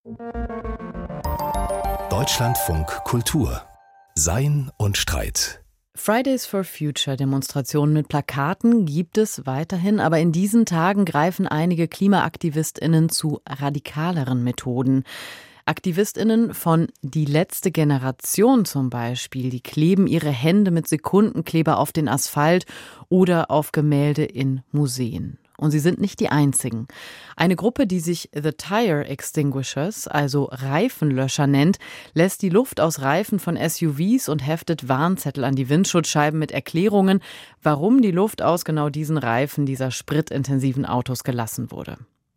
Deutschlandfunk Kultur. Sein und Streit. Fridays for Future Demonstrationen mit Plakaten gibt es weiterhin, aber in diesen Tagen greifen einige KlimaaktivistInnen zu radikaleren Methoden. AktivistInnen von Die letzte Generation zum Beispiel, die kleben ihre Hände mit Sekundenkleber auf den Asphalt oder auf Gemälde in Museen. Und sie sind nicht die einzigen. Eine Gruppe, die sich The Tire Extinguishers, also Reifenlöscher nennt, lässt die Luft aus Reifen von SUVs und heftet Warnzettel an die Windschutzscheiben mit Erklärungen, warum die Luft aus genau diesen Reifen dieser spritintensiven Autos gelassen wurde.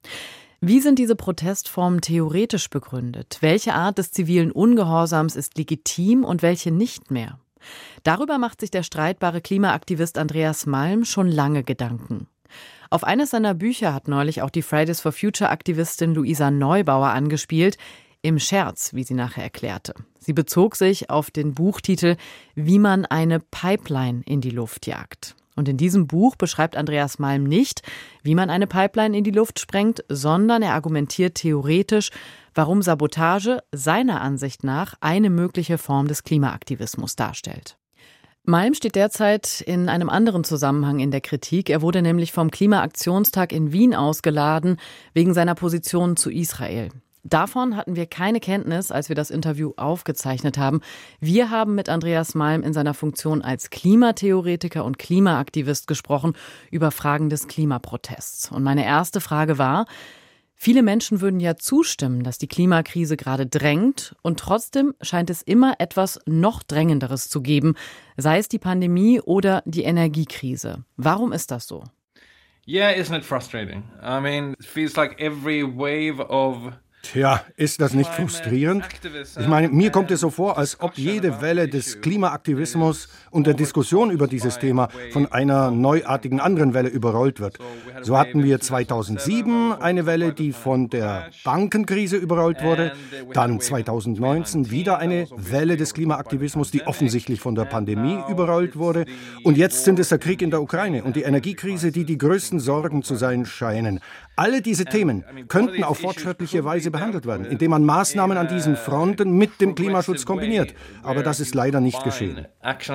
Wie sind diese Protestformen theoretisch begründet? Welche Art des zivilen Ungehorsams ist legitim und welche nicht mehr? Darüber macht sich der streitbare Klimaaktivist Andreas Malm schon lange Gedanken. Auf eines seiner Bücher hat neulich auch die Fridays for Future-Aktivistin Luisa Neubauer angespielt, im Scherz, wie sie nachher erklärte. Sie bezog sich auf den Buchtitel »Wie man eine Pipeline in die Luft jagt«. Und in diesem Buch beschreibt Andreas Malm nicht, wie man eine Pipeline in die Luft sprengt, sondern er argumentiert theoretisch, warum Sabotage seiner Ansicht nach eine mögliche Form des Klimaaktivismus darstellt. Malm steht derzeit in einem anderen Zusammenhang in der Kritik. Er wurde nämlich vom Klimaaktionstag in Wien ausgeladen, wegen seiner Position zu Israel. Davon hatten wir keine Kenntnis, als wir das Interview aufgezeichnet haben. Wir haben mit Andreas Malm in seiner Funktion als Klimatheoretiker und Klimaaktivist gesprochen über Fragen des Klimaprotests. Und meine erste Frage war: Viele Menschen würden ja zustimmen, dass die Klimakrise gerade drängt, und trotzdem scheint es immer etwas noch Drängenderes zu geben, sei es die Pandemie oder die Energiekrise. Warum ist das so? Yeah, isn't it frustrating? I mean, it feels like every wave of Tja, ist das nicht frustrierend? Ich meine, mir kommt es so vor, als ob jede Welle des Klimaaktivismus und der Diskussion über dieses Thema von einer neuartigen anderen Welle überrollt wird. So hatten wir 2007 eine Welle, die von der Bankenkrise überrollt wurde, dann 2019 wieder eine Welle des Klimaaktivismus, die offensichtlich von der Pandemie überrollt wurde, und jetzt sind es der Krieg in der Ukraine und die Energiekrise, die die größten Sorgen zu sein scheinen. Alle diese Themen könnten auf fortschrittliche Weise behandelt werden, indem man Maßnahmen an diesen Fronten mit dem Klimaschutz kombiniert. Aber das ist leider nicht geschehen.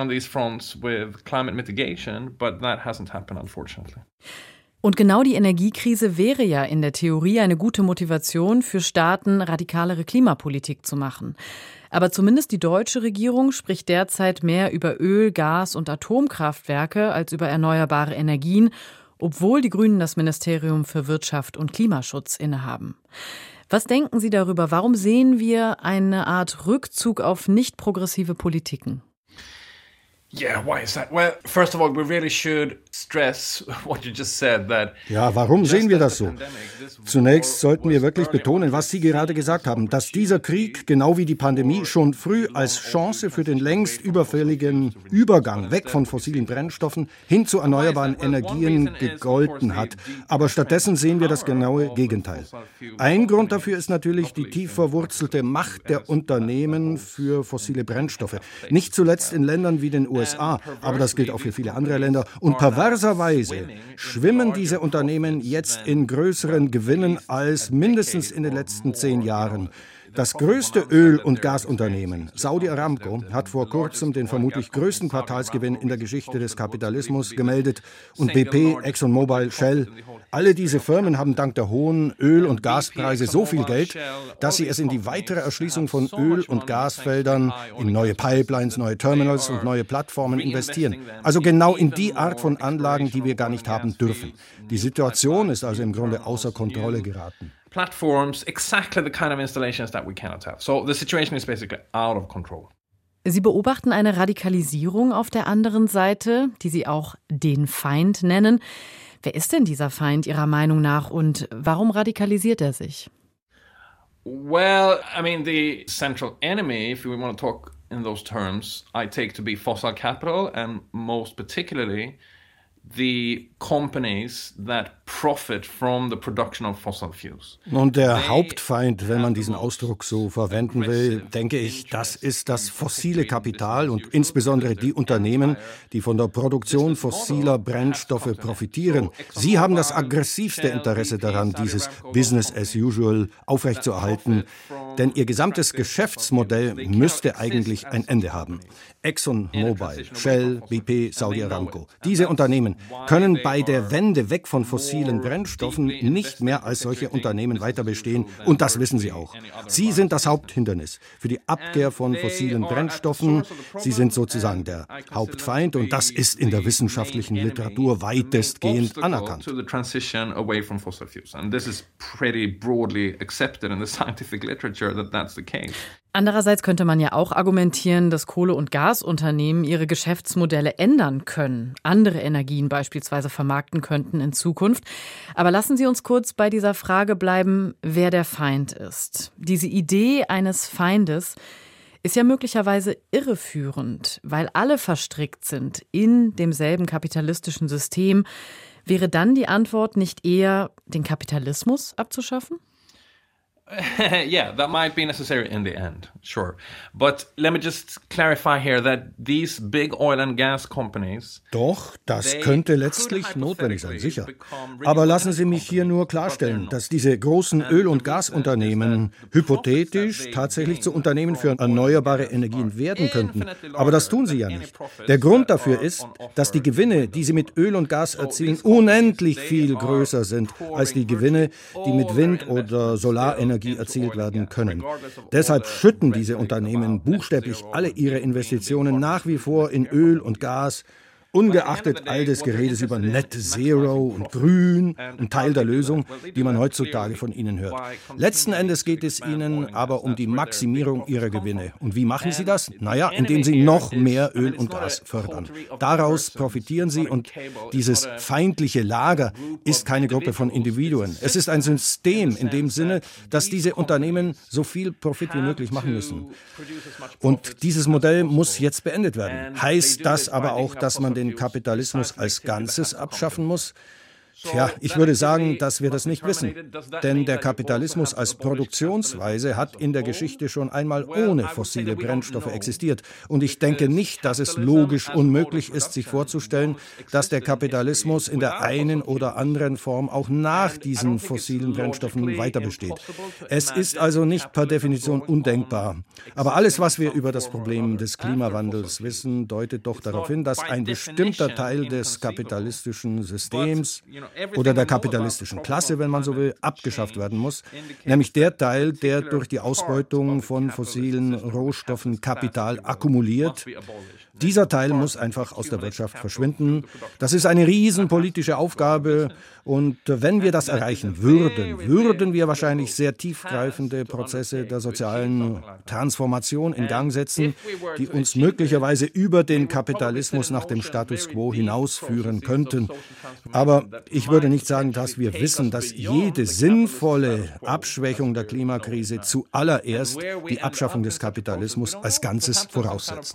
Und genau die Energiekrise wäre ja in der Theorie eine gute Motivation für Staaten, radikalere Klimapolitik zu machen. Aber zumindest die deutsche Regierung spricht derzeit mehr über Öl-, Gas- und Atomkraftwerke als über erneuerbare Energien, obwohl die Grünen das Ministerium für Wirtschaft und Klimaschutz innehaben. Was denken Sie darüber? Warum sehen wir eine Art Rückzug auf nicht progressive Politiken? Yeah, why is that? Well, first of all, we really should stress what you just said, that Ja, warum sehen wir das so? Zunächst sollten wir wirklich betonen, was Sie gerade gesagt haben, dass dieser Krieg, genau wie die Pandemie, schon früh als Chance für den längst überfälligen Übergang weg von fossilen Brennstoffen hin zu erneuerbaren Energien gegolten hat. Aber stattdessen sehen wir das genaue Gegenteil. Ein Grund dafür ist natürlich die tief verwurzelte Macht der Unternehmen für fossile Brennstoffe. Nicht zuletzt in Ländern wie den USA, aber das gilt auch für viele andere Länder. Und perverserweise schwimmen diese Unternehmen jetzt in größeren Gewinnen als mindestens in den letzten 10 Jahren. Das größte Öl- und Gasunternehmen, Saudi Aramco, hat vor kurzem den vermutlich größten Quartalsgewinn in der Geschichte des Kapitalismus gemeldet, und BP, ExxonMobil, Shell. Alle diese Firmen haben dank der hohen Öl- und Gaspreise so viel Geld, dass sie es in die weitere Erschließung von Öl- und Gasfeldern, in neue Pipelines, neue Terminals und neue Plattformen investieren. Also genau in die Art von Anlagen, die wir gar nicht haben dürfen. Die Situation ist also im Grunde außer Kontrolle geraten. Platforms, exactly the kind of installations that we cannot have. So the situation is basically out of control. Sie beobachten eine Radikalisierung auf der anderen Seite, die Sie auch den Feind nennen. Wer ist denn dieser Feind Ihrer Meinung nach und warum radikalisiert er sich? Well, I mean, the central enemy, if we want to talk in those terms, I take to be fossil capital and most particularly the companies that profit from the production of fossil fuels. Und der Hauptfeind, wenn man diesen Ausdruck so verwenden will, denke ich, das ist das fossile Kapital und insbesondere die Unternehmen, die von der Produktion fossiler Brennstoffe profitieren. Sie haben das aggressivste Interesse daran, dieses Business as usual aufrechtzuerhalten, denn ihr gesamtes Geschäftsmodell müsste eigentlich ein Ende haben. ExxonMobil, Shell, BP, Saudi Aramco. Diese Unternehmen können bei der Wende weg von fossilen Brennstoffen nicht mehr als solche Unternehmen weiter bestehen und das wissen sie auch. Sie sind das Haupthindernis für die Abkehr von fossilen Brennstoffen. Sie sind sozusagen der Hauptfeind und das ist in der wissenschaftlichen Literatur weitestgehend anerkannt. Andererseits könnte man ja auch argumentieren, dass Kohle- und Gasunternehmen ihre Geschäftsmodelle ändern können, andere Energien beispielsweise vermarkten könnten in Zukunft. Aber lassen Sie uns kurz bei dieser Frage bleiben, wer der Feind ist. Diese Idee eines Feindes ist ja möglicherweise irreführend, weil alle verstrickt sind in demselben kapitalistischen System. Wäre dann die Antwort nicht eher, den Kapitalismus abzuschaffen? Yeah, that might be necessary in the end, sure. But let me just clarify here that these big oil and gas companies... Doch, das könnte letztlich notwendig sein, sicher. Aber lassen Sie mich hier nur klarstellen, dass diese großen Öl- und Gasunternehmen hypothetisch tatsächlich zu Unternehmen für erneuerbare Energien werden könnten. Aber das tun sie ja nicht. Der Grund dafür ist, dass die Gewinne, die sie mit Öl und Gas erzielen, unendlich viel größer sind als die Gewinne, die mit Wind- oder Solarenergie erzielt werden können. Deshalb schütten diese Unternehmen buchstäblich alle ihre Investitionen nach wie vor in Öl und Gas, ungeachtet all des Geredes über Net Zero und Grün, ein Teil der Lösung, die man heutzutage von ihnen hört. Letzten Endes geht es ihnen aber um die Maximierung ihrer Gewinne. Und wie machen sie das? Naja, indem sie noch mehr Öl und Gas fördern. Daraus profitieren sie und dieses feindliche Lager ist keine Gruppe von Individuen. Es ist ein System in dem Sinne, dass diese Unternehmen so viel Profit wie möglich machen müssen. Und dieses Modell muss jetzt beendet werden. Heißt das aber auch, dass man den Kapitalismus als Ganzes abschaffen muss? Tja, ich würde sagen, dass wir das nicht wissen. Denn der Kapitalismus als Produktionsweise hat in der Geschichte schon einmal ohne fossile Brennstoffe existiert. Und ich denke nicht, dass es logisch unmöglich ist, sich vorzustellen, dass der Kapitalismus in der einen oder anderen Form auch nach diesen fossilen Brennstoffen weiter besteht. Es ist also nicht per Definition undenkbar. Aber alles, was wir über das Problem des Klimawandels wissen, deutet doch darauf hin, dass ein bestimmter Teil des kapitalistischen Systems oder der kapitalistischen Klasse, wenn man so will, abgeschafft werden muss, nämlich der Teil, der durch die Ausbeutung von fossilen Rohstoffen Kapital akkumuliert. Dieser Teil muss einfach aus der Wirtschaft verschwinden. Das ist eine riesenpolitische Aufgabe und wenn wir das erreichen würden, würden wir wahrscheinlich sehr tiefgreifende Prozesse der sozialen Transformation in Gang setzen, die uns möglicherweise über den Kapitalismus nach dem Status quo hinausführen könnten. Aber ich würde nicht sagen, dass wir wissen, dass jede sinnvolle Abschwächung der Klimakrise zuallererst die Abschaffung des Kapitalismus als Ganzes voraussetzt.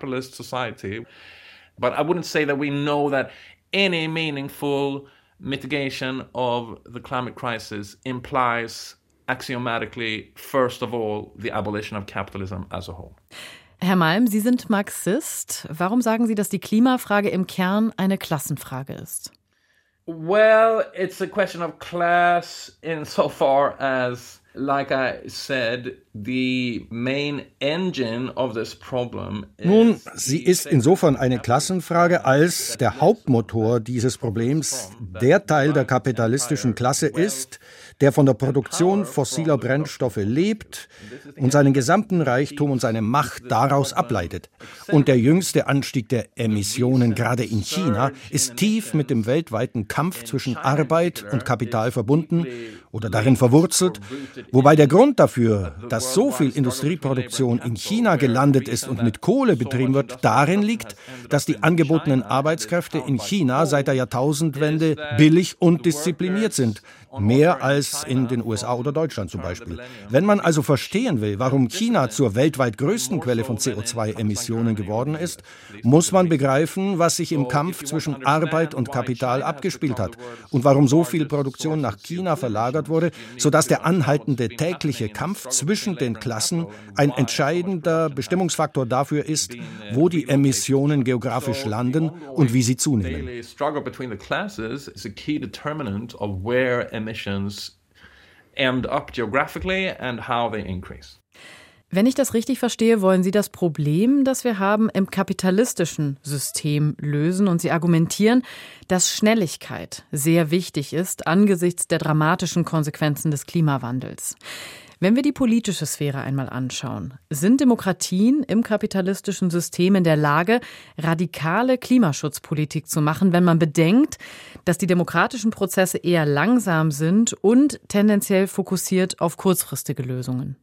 But I wouldn't say that we know that any meaningful mitigation of the climate crisis implies axiomatically, first of all, the abolition of capitalism as a whole. Herr Malm, Sie sind Marxist. Warum sagen Sie, dass die Klimafrage im Kern eine Klassenfrage ist? Well, it's a question of class insofar as, like I said, the main engine of this problem is... Nun, sie ist insofern eine Klassenfrage, als der Hauptmotor dieses Problems der Teil der kapitalistischen Klasse ist, der von der Produktion fossiler Brennstoffe lebt und seinen gesamten Reichtum und seine Macht daraus ableitet. Und der jüngste Anstieg der Emissionen, gerade in China, ist tief mit dem weltweiten Kampf zwischen Arbeit und Kapital verbunden oder darin verwurzelt, wobei der Grund dafür, dass so viel Industrieproduktion in China gelandet ist und mit Kohle betrieben wird, darin liegt, dass die angebotenen Arbeitskräfte in China seit der Jahrtausendwende billig und diszipliniert sind, mehr als es in den USA oder Deutschland zum Beispiel. Wenn man also verstehen will, warum China zur weltweit größten Quelle von CO2-Emissionen geworden ist, muss man begreifen, was sich im Kampf zwischen Arbeit und Kapital abgespielt hat und warum so viel Produktion nach China verlagert wurde, sodass der anhaltende tägliche Kampf zwischen den Klassen ein entscheidender Bestimmungsfaktor dafür ist, wo die Emissionen geografisch landen und wie sie zunehmen. Wenn ich das richtig verstehe, wollen Sie das Problem, das wir haben, im kapitalistischen System lösen. Und Sie argumentieren, dass Schnelligkeit sehr wichtig ist angesichts der dramatischen Konsequenzen des Klimawandels. Wenn wir die politische Sphäre einmal anschauen, sind Demokratien im kapitalistischen System in der Lage, radikale Klimaschutzpolitik zu machen, wenn man bedenkt, dass die demokratischen Prozesse eher langsam sind und tendenziell fokussiert auf kurzfristige Lösungen?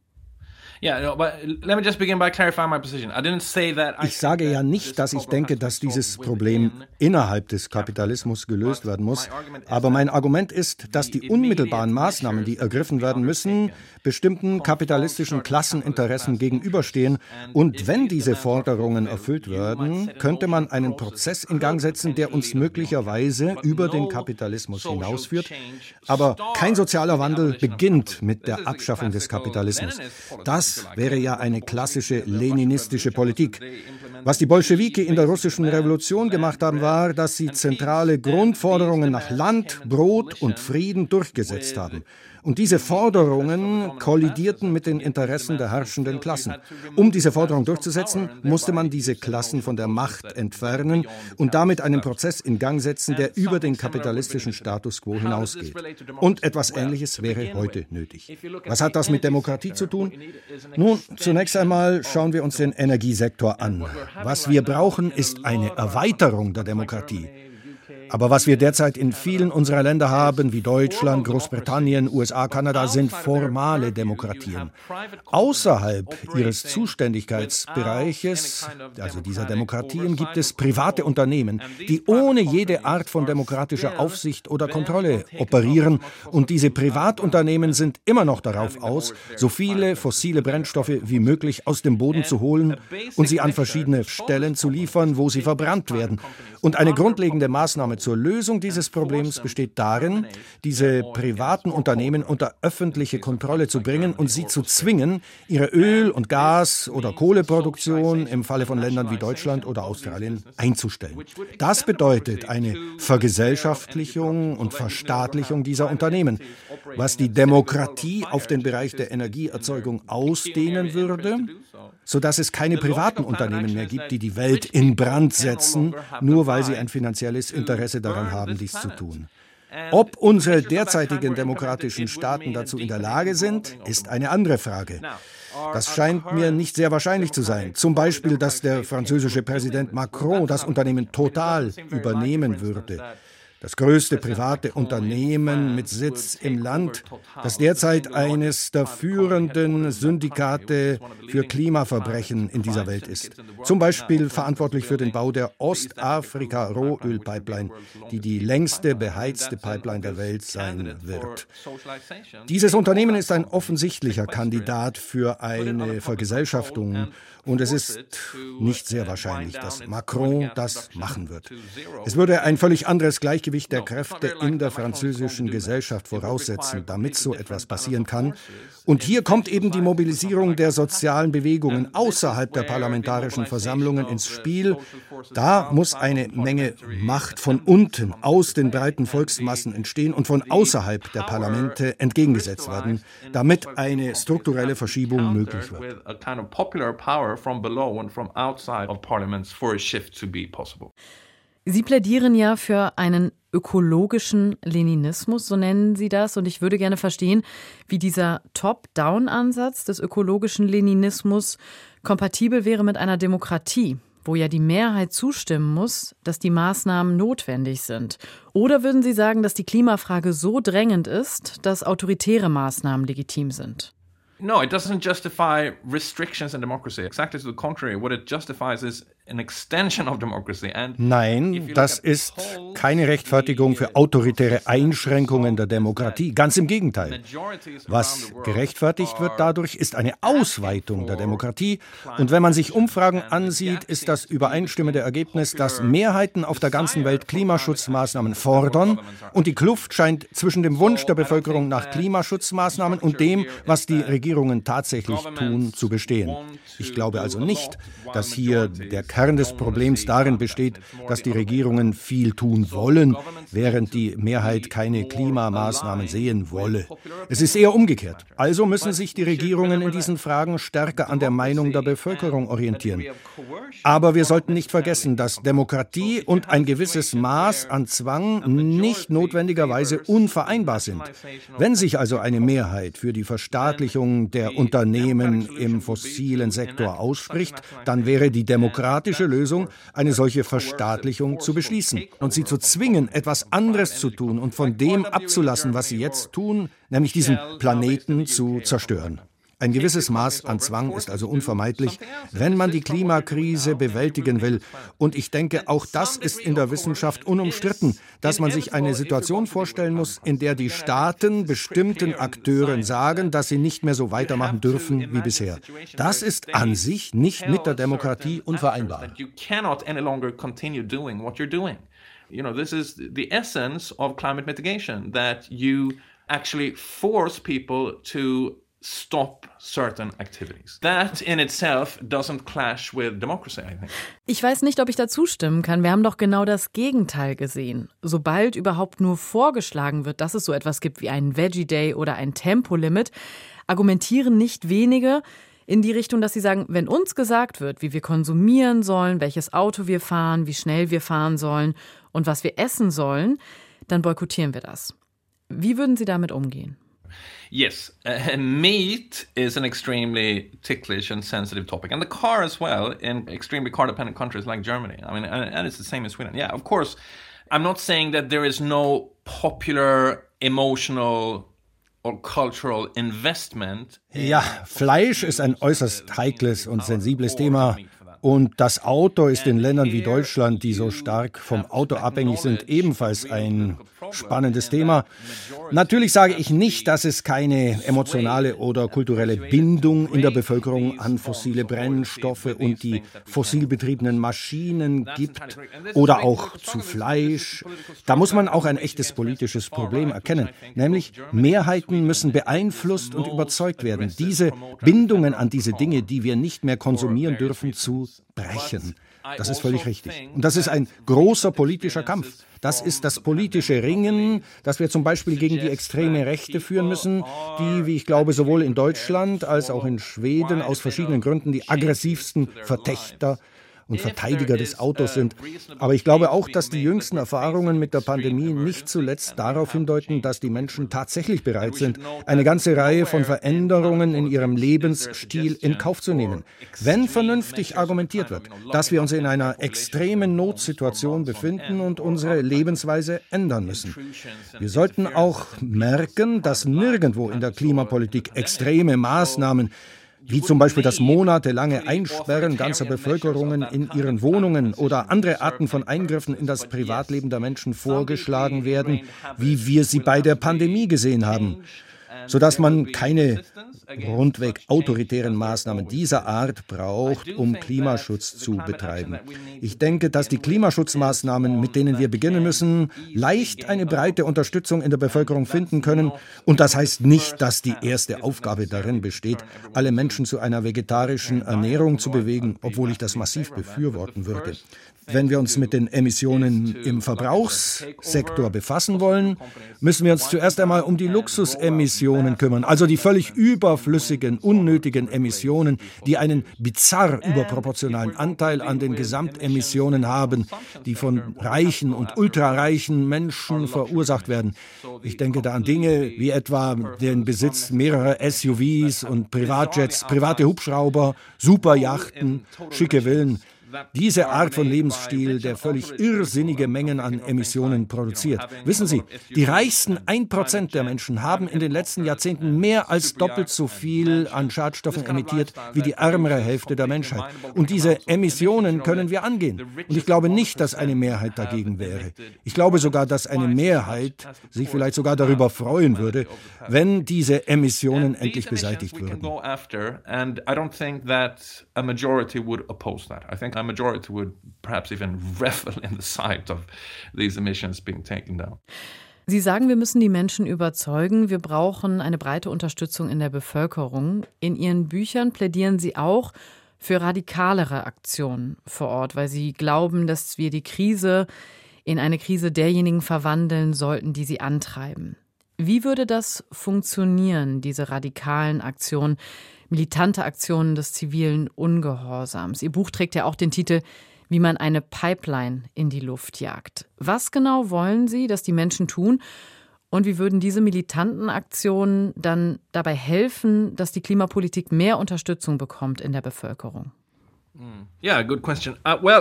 Ich sage ja nicht, dass ich denke, dass dieses Problem innerhalb des Kapitalismus gelöst werden muss. Aber mein Argument ist, dass die unmittelbaren Maßnahmen, die ergriffen werden müssen, bestimmten kapitalistischen Klasseninteressen gegenüberstehen. Und wenn diese Forderungen erfüllt werden, könnte man einen Prozess in Gang setzen, der uns möglicherweise über den Kapitalismus hinausführt. Aber kein sozialer Wandel beginnt mit der Abschaffung des Kapitalismus. Das wäre ja eine klassische leninistische Politik. Was die Bolschewiki in der russischen Revolution gemacht haben, war, dass sie zentrale Grundforderungen nach Land, Brot und Frieden durchgesetzt haben. Und diese Forderungen kollidierten mit den Interessen der herrschenden Klassen. Um diese Forderung durchzusetzen, musste man diese Klassen von der Macht entfernen und damit einen Prozess in Gang setzen, der über den kapitalistischen Status quo hinausgeht. Und etwas Ähnliches wäre heute nötig. Was hat das mit Demokratie zu tun? Nun, zunächst einmal schauen wir uns den Energiesektor an. Was wir brauchen, ist eine Erweiterung der Demokratie. Aber was wir derzeit in vielen unserer Länder haben, wie Deutschland, Großbritannien, USA, Kanada, sind formale Demokratien. Außerhalb ihres Zuständigkeitsbereiches, also dieser Demokratien, gibt es private Unternehmen, die ohne jede Art von demokratischer Aufsicht oder Kontrolle operieren. Und diese Privatunternehmen sind immer noch darauf aus, so viele fossile Brennstoffe wie möglich aus dem Boden zu holen und sie an verschiedene Stellen zu liefern, wo sie verbrannt werden. Und eine grundlegende Maßnahme zur Lösung dieses Problems besteht darin, diese privaten Unternehmen unter öffentliche Kontrolle zu bringen und sie zu zwingen, ihre Öl- und Gas- oder Kohleproduktion im Falle von Ländern wie Deutschland oder Australien einzustellen. Das bedeutet eine Vergesellschaftlichung und Verstaatlichung dieser Unternehmen, was die Demokratie auf den Bereich der Energieerzeugung ausdehnen würde, sodass es keine privaten Unternehmen mehr gibt, die die Welt in Brand setzen, nur weil sie ein finanzielles Interesse daran haben, dies zu tun. Ob unsere derzeitigen demokratischen Staaten dazu in der Lage sind, ist eine andere Frage. Das scheint mir nicht sehr wahrscheinlich zu sein. Zum Beispiel, dass der französische Präsident Macron das Unternehmen Total übernehmen würde. Das größte private Unternehmen mit Sitz im Land, das derzeit eines der führenden Syndikate für Klimaverbrechen in dieser Welt ist. Zum Beispiel verantwortlich für den Bau der Ostafrika-Rohölpipeline, die die längste beheizte Pipeline der Welt sein wird. Dieses Unternehmen ist ein offensichtlicher Kandidat für eine Vergesellschaftung. Und es ist nicht sehr wahrscheinlich, dass Macron das machen wird. Es würde ein völlig anderes Gleichgewicht der Kräfte in der französischen Gesellschaft voraussetzen, damit so etwas passieren kann. Und hier kommt eben die Mobilisierung der sozialen Bewegungen außerhalb der parlamentarischen Versammlungen ins Spiel. Da muss eine Menge Macht von unten, aus den breiten Volksmassen entstehen und von außerhalb der Parlamente entgegengesetzt werden, damit eine strukturelle Verschiebung möglich wird. From below and from outside of parliaments for a shift to be possible. Sie plädieren ja für einen ökologischen Leninismus, so nennen Sie das. Und ich würde gerne verstehen, wie dieser Top-Down-Ansatz des ökologischen Leninismus kompatibel wäre mit einer Demokratie, wo ja die Mehrheit zustimmen muss, dass die Maßnahmen notwendig sind. Oder würden Sie sagen, dass die Klimafrage so drängend ist, dass autoritäre Maßnahmen legitim sind? No, it doesn't justify restrictions in democracy. Exactly to the contrary. What it justifies is Nein, das ist keine Rechtfertigung für autoritäre Einschränkungen der Demokratie. Ganz im Gegenteil. Was gerechtfertigt wird dadurch, ist eine Ausweitung der Demokratie. Und wenn man sich Umfragen ansieht, ist das übereinstimmende Ergebnis, dass Mehrheiten auf der ganzen Welt Klimaschutzmaßnahmen fordern. Und die Kluft scheint zwischen dem Wunsch der Bevölkerung nach Klimaschutzmaßnahmen und dem, was die Regierungen tatsächlich tun, zu bestehen. Ich glaube also nicht, dass hier der Kern des Problems darin besteht, dass die Regierungen viel tun wollen, während die Mehrheit keine Klimamaßnahmen sehen wolle. Es ist eher umgekehrt. Also müssen sich die Regierungen in diesen Fragen stärker an der Meinung der Bevölkerung orientieren. Aber wir sollten nicht vergessen, dass Demokratie und ein gewisses Maß an Zwang nicht notwendigerweise unvereinbar sind. Wenn sich also eine Mehrheit für die Verstaatlichung der Unternehmen im fossilen Sektor ausspricht, dann wäre die demokratische Lösung, eine solche Verstaatlichung zu beschließen und sie zu zwingen, etwas anderes zu tun und von dem abzulassen, was sie jetzt tun, nämlich diesen Planeten zu zerstören. Ein gewisses Maß an Zwang ist also unvermeidlich, wenn man die Klimakrise bewältigen will. Und ich denke, auch das ist in der Wissenschaft unumstritten, dass man sich eine Situation vorstellen muss, in der die Staaten bestimmten Akteuren sagen, dass sie nicht mehr so weitermachen dürfen wie bisher. Das ist an sich nicht mit der Demokratie unvereinbar. This is the essence of climate mitigation, that you actually force people to stop certain activities. That in itself doesn't clash with democracy, I think. Ich weiß nicht, ob ich da zustimmen kann. Wir haben doch genau das Gegenteil gesehen. Sobald überhaupt nur vorgeschlagen wird, dass es so etwas gibt wie einen Veggie Day oder ein Tempolimit, argumentieren nicht wenige in die Richtung, dass sie sagen, wenn uns gesagt wird, wie wir konsumieren sollen, welches Auto wir fahren, wie schnell wir fahren sollen und was wir essen sollen, dann boykottieren wir das. Wie würden Sie damit umgehen? Yes, meat is an extremely ticklish and sensitive topic, and the car as well in extremely car-dependent countries like Germany. I mean, and it's the same in Sweden. Yeah, of course, I'm not saying that there is no popular, emotional or cultural investment. Ja, Fleisch ist ein äußerst heikles und sensibles Thema. Und das Auto ist in Ländern wie Deutschland, die so stark vom Auto abhängig sind, ebenfalls ein spannendes Thema. Natürlich sage ich nicht, dass es keine emotionale oder kulturelle Bindung in der Bevölkerung an fossile Brennstoffe und die fossil betriebenen Maschinen gibt oder auch zu Fleisch. Da muss man auch ein echtes politisches Problem erkennen, nämlich Mehrheiten müssen beeinflusst und überzeugt werden, diese Bindungen an diese Dinge, die wir nicht mehr konsumieren dürfen, zu brechen. Das ist völlig richtig. Und das ist ein großer politischer Kampf. Das ist das politische Ringen, das wir zum Beispiel gegen die extreme Rechte führen müssen, die, wie ich glaube, sowohl in Deutschland als auch in Schweden aus verschiedenen Gründen die aggressivsten Verfechter und Verteidiger des Autos sind. Aber ich glaube auch, dass die jüngsten Erfahrungen mit der Pandemie nicht zuletzt darauf hindeuten, dass die Menschen tatsächlich bereit sind, eine ganze Reihe von Veränderungen in ihrem Lebensstil in Kauf zu nehmen. Wenn vernünftig argumentiert wird, dass wir uns in einer extremen Notsituation befinden und unsere Lebensweise ändern müssen. Wir sollten auch merken, dass nirgendwo in der Klimapolitik extreme Maßnahmen wie zum Beispiel das monatelange Einsperren ganzer Bevölkerungen in ihren Wohnungen oder andere Arten von Eingriffen in das Privatleben der Menschen vorgeschlagen werden, wie wir sie bei der Pandemie gesehen haben, sodass man keine rundweg autoritären Maßnahmen dieser Art braucht, um Klimaschutz zu betreiben. Ich denke, dass die Klimaschutzmaßnahmen, mit denen wir beginnen müssen, leicht eine breite Unterstützung in der Bevölkerung finden können. Und das heißt nicht, dass die erste Aufgabe darin besteht, alle Menschen zu einer vegetarischen Ernährung zu bewegen, obwohl ich das massiv befürworten würde. Wenn wir uns mit den Emissionen im Verbrauchssektor befassen wollen, müssen wir uns zuerst einmal um die Luxusemissionen kümmern, also die völlig überflüssigen, unnötigen Emissionen, die einen bizarr überproportionalen Anteil an den Gesamtemissionen haben, die von reichen und ultrareichen Menschen verursacht werden. Ich denke da an Dinge wie etwa den Besitz mehrerer SUVs und Privatjets, private Hubschrauber, Superjachten, schicke Villen. Diese Art von Lebensstil, der völlig irrsinnige Mengen an Emissionen produziert. Wissen Sie, die reichsten 1% der Menschen haben in den letzten Jahrzehnten mehr als doppelt so viel an Schadstoffen emittiert wie die ärmere Hälfte der Menschheit. Und diese Emissionen können wir angehen. Und ich glaube nicht, dass eine Mehrheit dagegen wäre. Ich glaube sogar, dass eine Mehrheit sich vielleicht sogar darüber freuen würde, wenn diese Emissionen endlich beseitigt würden. A majority would perhaps even revel in the sight of these emissions being taken down. Sie sagen, wir müssen die Menschen überzeugen. Wir brauchen eine breite Unterstützung in der Bevölkerung. In Ihren Büchern plädieren Sie auch für radikalere Aktionen vor Ort, weil Sie glauben, dass wir die Krise in eine Krise derjenigen verwandeln sollten, die sie antreiben. Wie würde das funktionieren, diese radikalen Aktionen, militante Aktionen des zivilen Ungehorsams? Ihr Buch trägt ja auch den Titel »Wie man eine Pipeline in die Luft jagt«. Was genau wollen Sie, dass die Menschen tun? Und wie würden diese militanten Aktionen dann dabei helfen, dass die Klimapolitik mehr Unterstützung bekommt in der Bevölkerung? Yeah, good question.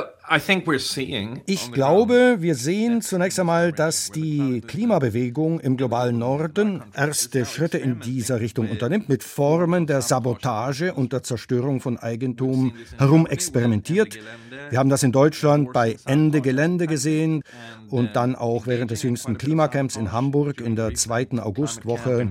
Ich glaube, wir sehen zunächst einmal, dass die Klimabewegung im globalen Norden erste Schritte in dieser Richtung unternimmt, mit Formen der Sabotage und der Zerstörung von Eigentum herumexperimentiert. Wir haben das in Deutschland bei Ende Gelände gesehen und dann auch während des jüngsten Klimacamps in Hamburg in der 2. Augustwoche.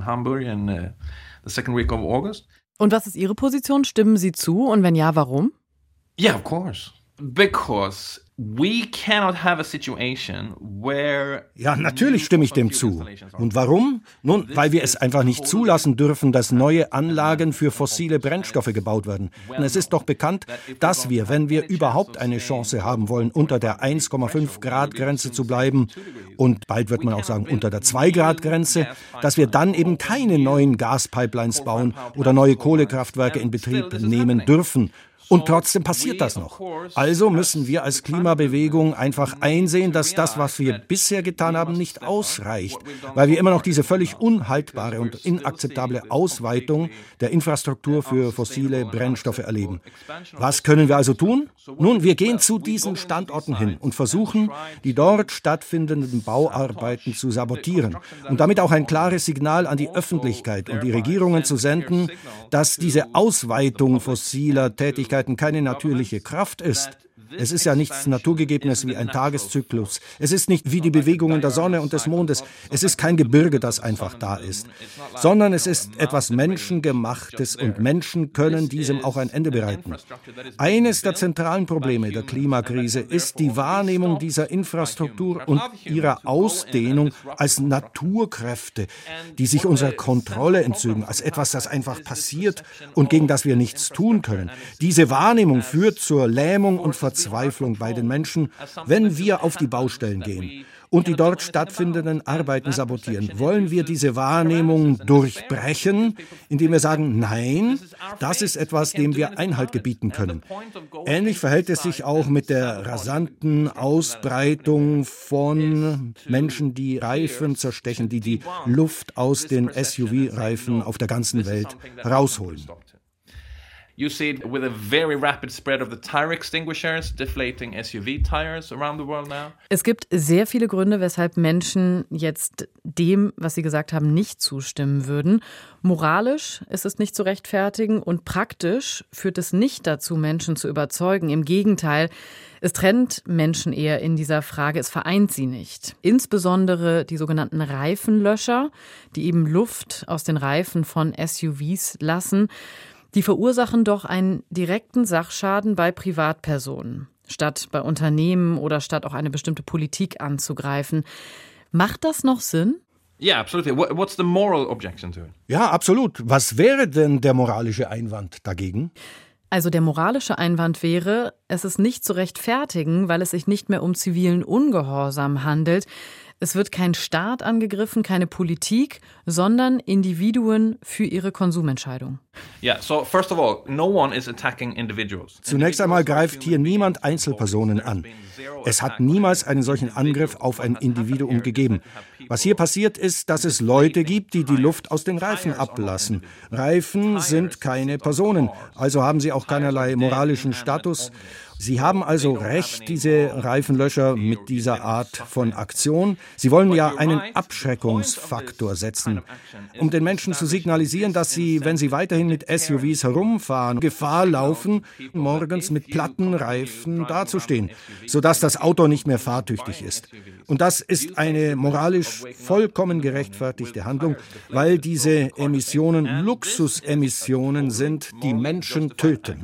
Und was ist Ihre Position? Stimmen Sie zu? Und wenn ja, warum? Yeah, of course. Because we cannot have a situation where... Ja, natürlich stimme ich dem zu. Und warum? Nun, weil wir es einfach nicht zulassen dürfen, dass neue Anlagen für fossile Brennstoffe gebaut werden. Und es ist doch bekannt, dass wir, wenn wir überhaupt eine Chance haben wollen, unter der 1,5 Grad Grenze zu bleiben, und bald wird man auch sagen, unter der 2 Grad Grenze, dass wir dann eben keine neuen Gaspipelines bauen oder neue Kohlekraftwerke in Betrieb nehmen dürfen. Und trotzdem passiert das noch. Also müssen wir als Klimabewegung einfach einsehen, dass das, was wir bisher getan haben, nicht ausreicht, weil wir immer noch diese völlig unhaltbare und inakzeptable Ausweitung der Infrastruktur für fossile Brennstoffe erleben. Was können wir also tun? Nun, wir gehen zu diesen Standorten hin und versuchen, die dort stattfindenden Bauarbeiten zu sabotieren und damit auch ein klares Signal an die Öffentlichkeit und die Regierungen zu senden, dass diese Ausweitung fossiler Tätigkeiten keine natürliche Kraft ist. Es ist ja nichts Naturgegebenes wie ein Tageszyklus. Es ist nicht wie die Bewegungen der Sonne und des Mondes. Es ist kein Gebirge, das einfach da ist, sondern es ist etwas Menschengemachtes und Menschen können diesem auch ein Ende bereiten. Eines der zentralen Probleme der Klimakrise ist die Wahrnehmung dieser Infrastruktur und ihrer Ausdehnung als Naturkräfte, die sich unserer Kontrolle entzügen, als etwas, das einfach passiert und gegen das wir nichts tun können. Diese Wahrnehmung führt zur Lähmung und Verzweiflung bei den Menschen, wenn wir auf die Baustellen gehen und die dort stattfindenden Arbeiten sabotieren. Wollen wir diese Wahrnehmung durchbrechen, indem wir sagen, nein, das ist etwas, dem wir Einhalt gebieten können. Ähnlich verhält es sich auch mit der rasanten Ausbreitung von Menschen, die Reifen zerstechen, die die Luft aus den SUV-Reifen auf der ganzen Welt rausholen. You see it with a very rapid spread of the tire extinguishers, deflating SUV tires around the world now. Es gibt sehr viele Gründe, weshalb Menschen jetzt dem, was Sie gesagt haben, nicht zustimmen würden. Moralisch ist es nicht zu rechtfertigen und praktisch führt es nicht dazu, Menschen zu überzeugen. Im Gegenteil, es trennt Menschen eher in dieser Frage, es vereint sie nicht. Insbesondere die sogenannten Reifenlöscher, die eben Luft aus den Reifen von SUVs lassen. Die verursachen doch einen direkten Sachschaden bei Privatpersonen, statt bei Unternehmen oder statt auch eine bestimmte Politik anzugreifen. Macht das noch Sinn? Yeah, absolutely. What's the moral objection to it? Ja, absolut. Was wäre denn der moralische Einwand dagegen? Also der moralische Einwand wäre, es ist nicht zu rechtfertigen, weil es sich nicht mehr um zivilen Ungehorsam handelt. Es wird kein Staat angegriffen, keine Politik, sondern Individuen für ihre Konsumentscheidung. Zunächst einmal greift hier niemand Einzelpersonen an. Es hat niemals einen solchen Angriff auf ein Individuum gegeben. Was hier passiert ist, dass es Leute gibt, die die Luft aus den Reifen ablassen. Reifen sind keine Personen, also haben sie auch keinerlei moralischen Status. Sie haben also recht, diese Reifenlöscher mit dieser Art von Aktion. Sie wollen ja einen Abschreckungsfaktor setzen, um den Menschen zu signalisieren, dass sie, wenn sie weiterhin mit SUVs herumfahren, Gefahr laufen, morgens mit platten Reifen dazustehen, sodass das Auto nicht mehr fahrtüchtig ist. Und das ist eine moralisch vollkommen gerechtfertigte Handlung, weil diese Emissionen Luxusemissionen sind, die Menschen töten.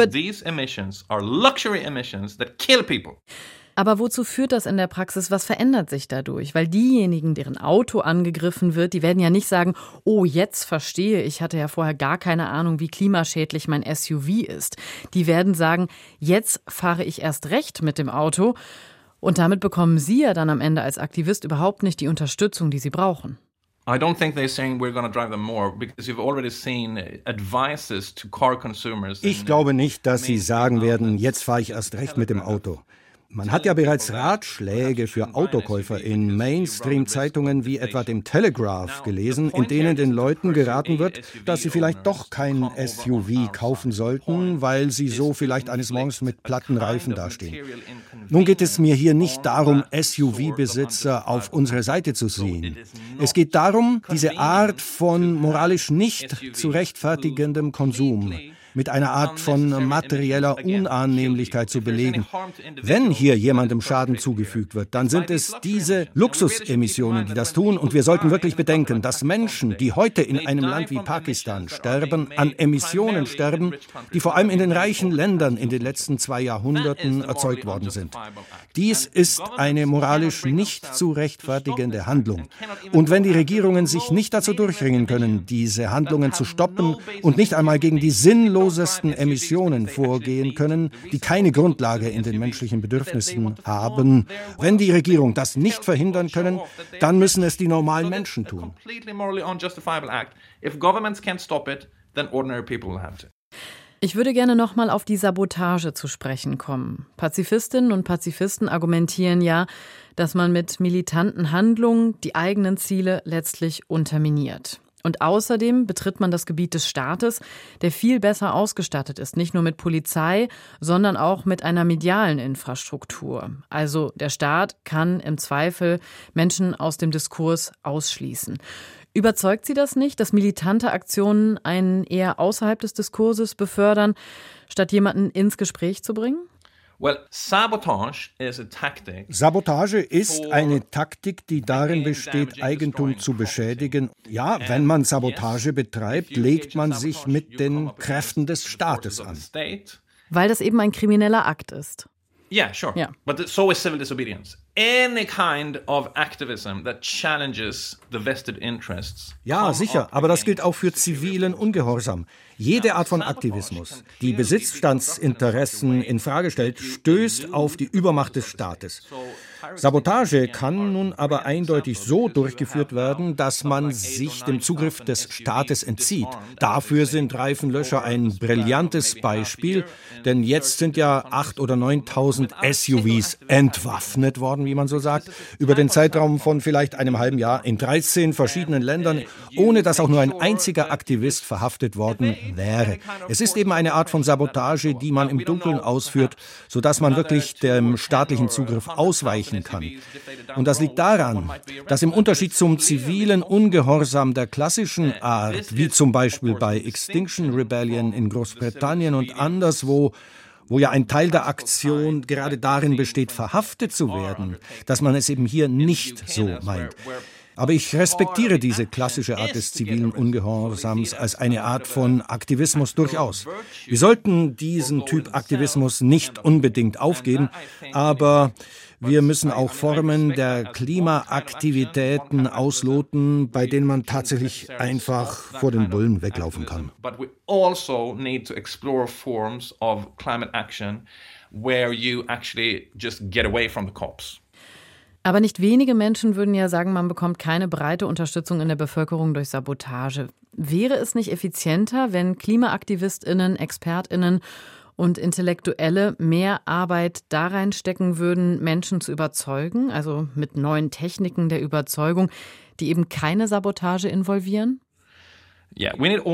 Aber wozu führt das in der Praxis? Was verändert sich dadurch? Weil diejenigen, deren Auto angegriffen wird, die werden ja nicht sagen, oh, jetzt verstehe ich, hatte ja vorher gar keine Ahnung, wie klimaschädlich mein SUV ist. Die werden sagen, jetzt fahre ich erst recht mit dem Auto. Und damit bekommen Sie ja dann am Ende als Aktivist überhaupt nicht die Unterstützung, die Sie brauchen. I don't think they're saying we're going to drive them more, because you've already seen advices to car consumers. Ich glaube nicht, dass sie sagen werden, jetzt fahre ich erst recht mit dem Auto. Man hat ja bereits Ratschläge für Autokäufer in Mainstream-Zeitungen wie etwa dem Telegraph gelesen, in denen den Leuten geraten wird, dass sie vielleicht doch kein SUV kaufen sollten, weil sie so vielleicht eines Morgens mit platten Reifen dastehen. Nun geht es mir hier nicht darum, SUV-Besitzer auf unsere Seite zu ziehen. Es geht darum, diese Art von moralisch nicht zu rechtfertigendem Konsum mit einer Art von materieller Unannehmlichkeit zu belegen. Wenn hier jemandem Schaden zugefügt wird, dann sind es diese Luxusemissionen, die das tun. Und wir sollten wirklich bedenken, dass Menschen, die heute in einem Land wie Pakistan sterben, an Emissionen sterben, die vor allem in den reichen Ländern in den letzten 2 Jahrhunderten erzeugt worden sind. Dies ist eine moralisch nicht zu rechtfertigende Handlung. Und wenn die Regierungen sich nicht dazu durchringen können, diese Handlungen zu stoppen und nicht einmal gegen die sinnlosesten Emissionen vorgehen können, die keine Grundlage in den menschlichen Bedürfnissen haben. Wenn die Regierung das nicht verhindern können, dann müssen es die normalen Menschen tun. Ich würde gerne noch mal auf die Sabotage zu sprechen kommen. Pazifistinnen und Pazifisten argumentieren ja, dass man mit militanten Handlungen die eigenen Ziele letztlich unterminiert. Und außerdem betritt man das Gebiet des Staates, der viel besser ausgestattet ist, nicht nur mit Polizei, sondern auch mit einer medialen Infrastruktur. Also der Staat kann im Zweifel Menschen aus dem Diskurs ausschließen. Überzeugt Sie das nicht, dass militante Aktionen einen eher außerhalb des Diskurses befördern, statt jemanden ins Gespräch zu bringen? Sabotage ist eine Taktik, die darin besteht, Eigentum zu beschädigen. Ja, wenn man Sabotage betreibt, legt man sich mit den Kräften des Staates an. Weil das eben ein krimineller Akt ist. Yeah, sure. Yeah. But so is civil disobedience. Any kind of activism that challenges the vested interests. Ja, sicher, aber das gilt auch für zivilen Ungehorsam. Jede Art von Aktivismus, die Besitzstandsinteressen in Frage stellt, stößt auf die Übermacht des Staates. Sabotage kann nun aber eindeutig so durchgeführt werden, dass man sich dem Zugriff des Staates entzieht. Dafür sind Reifenlöscher ein brillantes Beispiel, denn jetzt sind ja 8.000 oder 9.000 SUVs entwaffnet worden, wie man so sagt, über den Zeitraum von vielleicht einem halben Jahr in 13 verschiedenen Ländern, ohne dass auch nur ein einziger Aktivist verhaftet worden wäre. Es ist eben eine Art von Sabotage, die man im Dunkeln ausführt, sodass man wirklich dem staatlichen Zugriff ausweichen kann. Und das liegt daran, dass im Unterschied zum zivilen Ungehorsam der klassischen Art, wie zum Beispiel bei Extinction Rebellion in Großbritannien und anderswo, wo ja ein Teil der Aktion gerade darin besteht, verhaftet zu werden, dass man es eben hier nicht so meint. Aber ich respektiere diese klassische Art des zivilen Ungehorsams als eine Art von Aktivismus durchaus. Wir sollten diesen Typ Aktivismus nicht unbedingt aufgeben, aber wir müssen auch Formen der Klimaaktivitäten ausloten, bei denen man tatsächlich einfach vor den Bullen weglaufen kann. But we also need to explore forms of climate action where you actually just get away from the cops. Aber nicht wenige Menschen würden ja sagen, man bekommt keine breite Unterstützung in der Bevölkerung durch Sabotage. Wäre es nicht effizienter, wenn KlimaaktivistInnen, ExpertInnen und Intellektuelle mehr Arbeit da reinstecken würden, Menschen zu überzeugen, also mit neuen Techniken der Überzeugung, die eben keine Sabotage involvieren? Yeah, we need all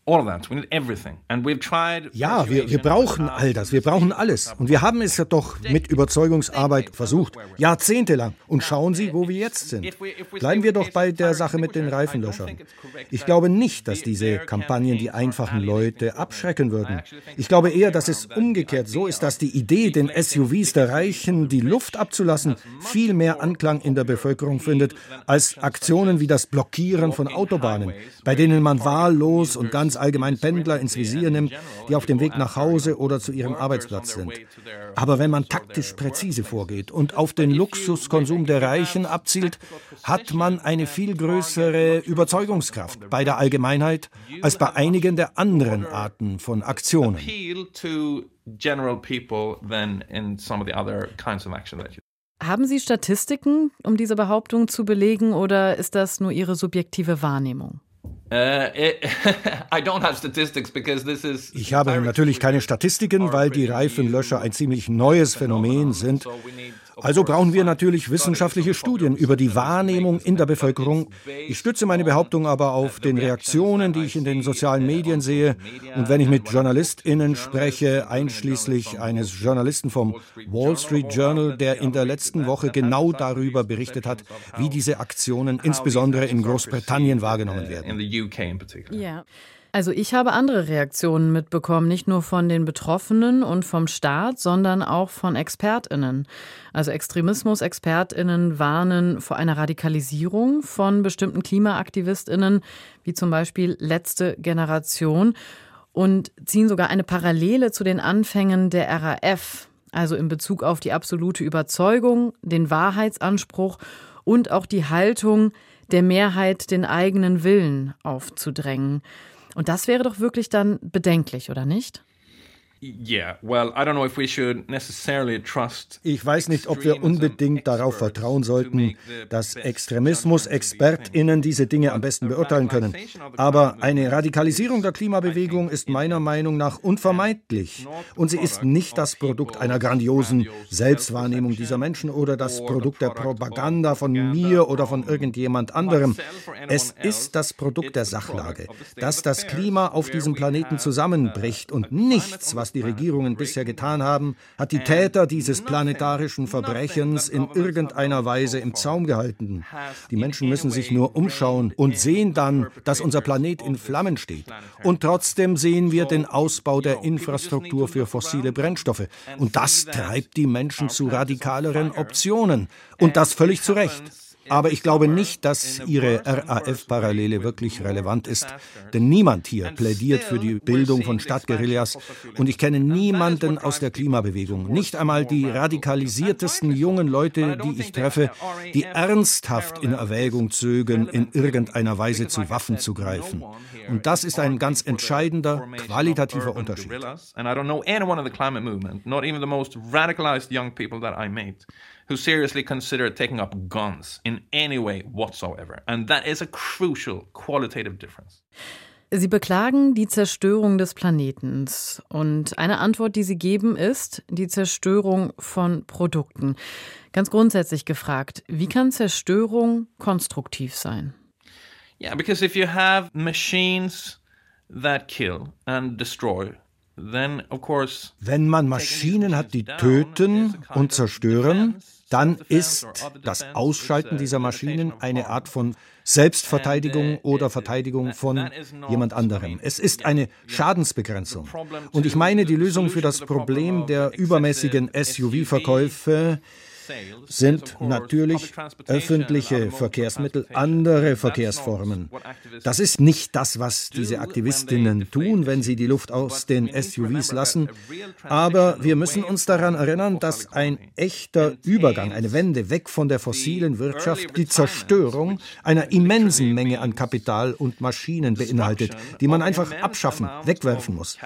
Ja, wir brauchen all das, wir brauchen alles. Und wir haben es ja doch mit Überzeugungsarbeit versucht, jahrzehntelang. Und schauen Sie, wo wir jetzt sind. Bleiben wir doch bei der Sache mit den Reifenlöschern. Ich glaube nicht, dass diese Kampagnen die einfachen Leute abschrecken würden. Ich glaube eher, dass es umgekehrt so ist, dass die Idee, den SUVs der Reichen die Luft abzulassen, viel mehr Anklang in der Bevölkerung findet, als Aktionen wie das Blockieren von Autobahnen, bei denen man wahllos und ganz allgemein Pendler ins Visier nimmt, die auf dem Weg nach Hause oder zu ihrem Arbeitsplatz sind. Aber wenn man taktisch präzise vorgeht und auf den Luxuskonsum der Reichen abzielt, hat man eine viel größere Überzeugungskraft bei der Allgemeinheit als bei einigen der anderen Arten von Aktionen. Haben Sie Statistiken, um diese Behauptung zu belegen, oder ist das nur Ihre subjektive Wahrnehmung? Ich habe natürlich keine Statistiken, weil die Reifenlöscher ein ziemlich neues Phänomen sind. Also brauchen wir natürlich wissenschaftliche Studien über die Wahrnehmung in der Bevölkerung. Ich stütze meine Behauptung aber auf den Reaktionen, die ich in den sozialen Medien sehe. Und wenn ich mit JournalistInnen spreche, einschließlich eines Journalisten vom Wall Street Journal, der in der letzten Woche genau darüber berichtet hat, wie diese Aktionen insbesondere in Großbritannien wahrgenommen werden. Ja. Also ich habe andere Reaktionen mitbekommen, nicht nur von den Betroffenen und vom Staat, sondern auch von ExpertInnen. Also Extremismus-ExpertInnen warnen vor einer Radikalisierung von bestimmten KlimaaktivistInnen, wie zum Beispiel Letzte Generation, und ziehen sogar eine Parallele zu den Anfängen der RAF, also in Bezug auf die absolute Überzeugung, den Wahrheitsanspruch und auch die Haltung, der Mehrheit den eigenen Willen aufzudrängen. Und das wäre doch wirklich dann bedenklich, oder nicht? Ich weiß nicht, ob wir unbedingt darauf vertrauen sollten, dass Extremismus-ExpertInnen diese Dinge am besten beurteilen können. Aber eine Radikalisierung der Klimabewegung ist meiner Meinung nach unvermeidlich. Und sie ist nicht das Produkt einer grandiosen Selbstwahrnehmung dieser Menschen oder das Produkt der Propaganda von mir oder von irgendjemand anderem. Es ist das Produkt der Sachlage, dass das Klima auf diesem Planeten zusammenbricht und nichts, was die Regierungen bisher getan haben, hat die Täter dieses planetarischen Verbrechens in irgendeiner Weise im Zaum gehalten. Die Menschen müssen sich nur umschauen und sehen dann, dass unser Planet in Flammen steht. Und trotzdem sehen wir den Ausbau der Infrastruktur für fossile Brennstoffe. Und das treibt die Menschen zu radikaleren Optionen. Und das völlig zu Recht. Aber ich glaube nicht, dass Ihre RAF-Parallele wirklich relevant ist, denn niemand hier plädiert für die Bildung von Stadtguerillas und ich kenne niemanden aus der Klimabewegung, nicht einmal die radikalisiertesten jungen Leute, die ich treffe, die ernsthaft in Erwägung zögen, in irgendeiner Weise zu Waffen zu greifen. Und das ist ein ganz entscheidender, qualitativer Unterschied. Who seriously consider taking up guns in any way whatsoever. And that is a crucial qualitative difference. Sie beklagen die Zerstörung des Planeten. Und eine Antwort, die Sie geben, ist die Zerstörung von Produkten. Ganz grundsätzlich gefragt, wie kann Zerstörung konstruktiv sein? Yeah, because if you have machines that kill and destroy, then of course, wenn man Maschinen hat, die töten und zerstören, dann ist das Ausschalten dieser Maschinen eine Art von Selbstverteidigung oder Verteidigung von jemand anderem. Es ist eine Schadensbegrenzung. Und ich meine, die Lösung für das Problem der übermäßigen SUV-Verkäufe sind natürlich öffentliche Verkehrsmittel, andere Verkehrsformen. Das ist nicht das, was diese Aktivistinnen tun, wenn sie die Luft aus den SUVs lassen. Aber wir müssen uns daran erinnern, dass ein echter Übergang, eine Wende weg von der fossilen Wirtschaft, die Zerstörung einer immensen Menge an Kapital und Maschinen beinhaltet, die man einfach abschaffen, wegwerfen muss.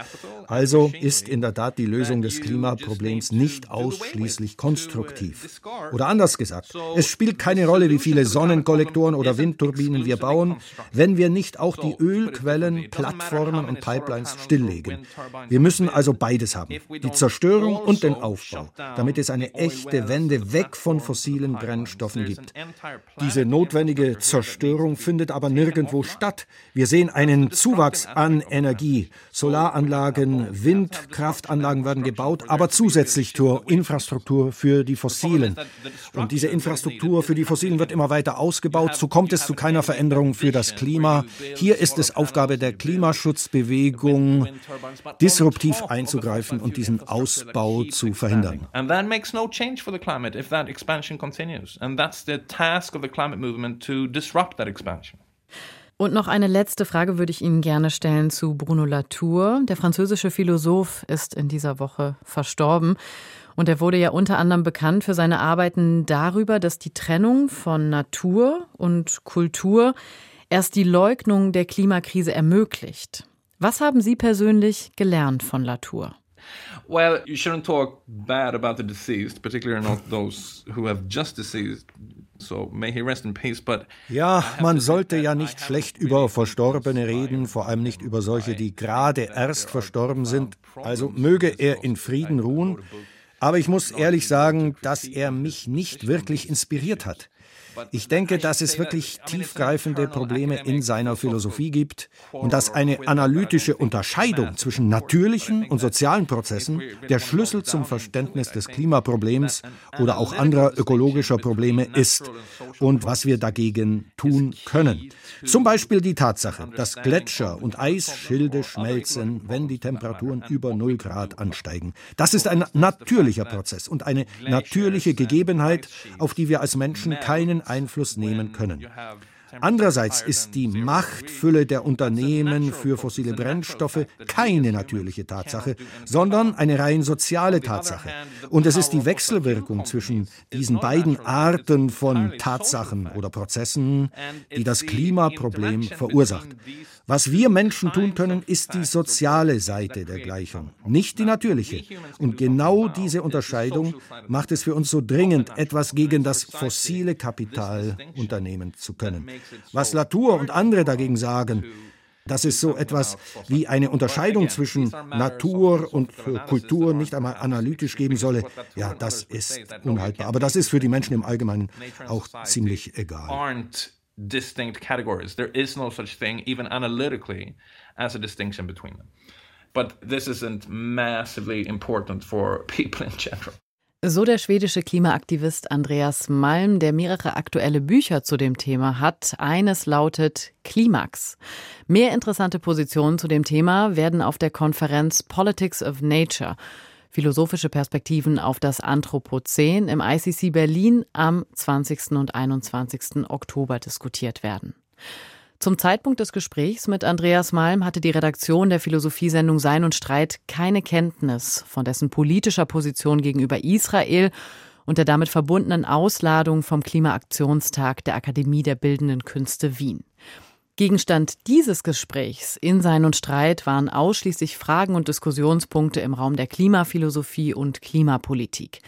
Also ist in der Tat die Lösung des Klimaproblems nicht ausschließlich konstruktiv. Oder anders gesagt, es spielt keine Rolle, wie viele Sonnenkollektoren oder Windturbinen wir bauen, wenn wir nicht auch die Ölquellen, Plattformen und Pipelines stilllegen. Wir müssen also beides haben, die Zerstörung und den Aufbau, damit es eine echte Wende weg von fossilen Brennstoffen gibt. Diese notwendige Zerstörung findet aber nirgendwo statt. Wir sehen einen Zuwachs an Energie. Solaranlagen, Windkraftanlagen werden gebaut, aber zusätzlich zur Infrastruktur für die Fossilen. Und diese Infrastruktur für die Fossilen wird immer weiter ausgebaut. So kommt es zu keiner Veränderung für das Klima. Hier ist es Aufgabe der Klimaschutzbewegung, disruptiv einzugreifen und diesen Ausbau zu verhindern. And that makes no change for the climate if that expansion continues. And that's the task of the climate movement, to disrupt that expansion. Und noch eine letzte Frage würde ich Ihnen gerne stellen zu Bruno Latour. Der französische Philosoph ist in dieser Woche verstorben. Und er wurde ja unter anderem bekannt für seine Arbeiten darüber, dass die Trennung von Natur und Kultur erst die Leugnung der Klimakrise ermöglicht. Was haben Sie persönlich gelernt von Latour? Well, you shouldn't talk bad about the deceased, particularly not those who have just deceased. So may he rest in peace, but ja, man sollte ja nicht schlecht über Verstorbene reden, vor allem nicht über solche, die gerade erst verstorben sind. Also möge er in Frieden ruhen. Aber ich muss ehrlich sagen, dass er mich nicht wirklich inspiriert hat. Ich denke, dass es wirklich tiefgreifende Probleme in seiner Philosophie gibt und dass eine analytische Unterscheidung zwischen natürlichen und sozialen Prozessen der Schlüssel zum Verständnis des Klimaproblems oder auch anderer ökologischer Probleme ist und was wir dagegen tun können. Zum Beispiel die Tatsache, dass Gletscher und Eisschilde schmelzen, wenn die Temperaturen über 0 Grad ansteigen. Das ist ein natürlicher Prozess und eine natürliche Gegebenheit, auf die wir als Menschen keinen Einfluss nehmen können. Andererseits ist die Machtfülle der Unternehmen für fossile Brennstoffe keine natürliche Tatsache, sondern eine rein soziale Tatsache. Und es ist die Wechselwirkung zwischen diesen beiden Arten von Tatsachen oder Prozessen, die das Klimaproblem verursacht. Was wir Menschen tun können, ist die soziale Seite der Gleichung, nicht die natürliche. Und genau diese Unterscheidung macht es für uns so dringend, etwas gegen das fossile Kapital unternehmen zu können. Was Latour und andere dagegen sagen, dass es so etwas wie eine Unterscheidung zwischen Natur und Kultur nicht einmal analytisch geben solle, ja, das ist unhaltbar. Aber das ist für die Menschen im Allgemeinen auch ziemlich egal. Distinct categories. There is no such thing, even analytically, as a distinction between them. But this isn't massively important for people in general. So der schwedische Klimaaktivist Andreas Malm, der mehrere aktuelle Bücher zu dem Thema hat. Eines lautet Klimax. Mehr interessante Positionen zu dem Thema werden auf der Konferenz Politics of Nature, philosophische Perspektiven auf das Anthropozän, im ICC Berlin am 20. und 21. Oktober diskutiert werden. Zum Zeitpunkt des Gesprächs mit Andreas Malm hatte die Redaktion der Philosophiesendung Sein und Streit keine Kenntnis von dessen politischer Position gegenüber Israel und der damit verbundenen Ausladung vom Klimaaktionstag der Akademie der Bildenden Künste Wien. Gegenstand dieses Gesprächs in Sein und Streit waren ausschließlich Fragen und Diskussionspunkte im Raum der Klimaphilosophie und Klimapolitik.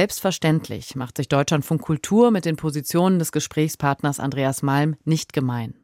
Selbstverständlich macht sich Deutschlandfunk Kultur mit den Positionen des Gesprächspartners Andreas Malm nicht gemein.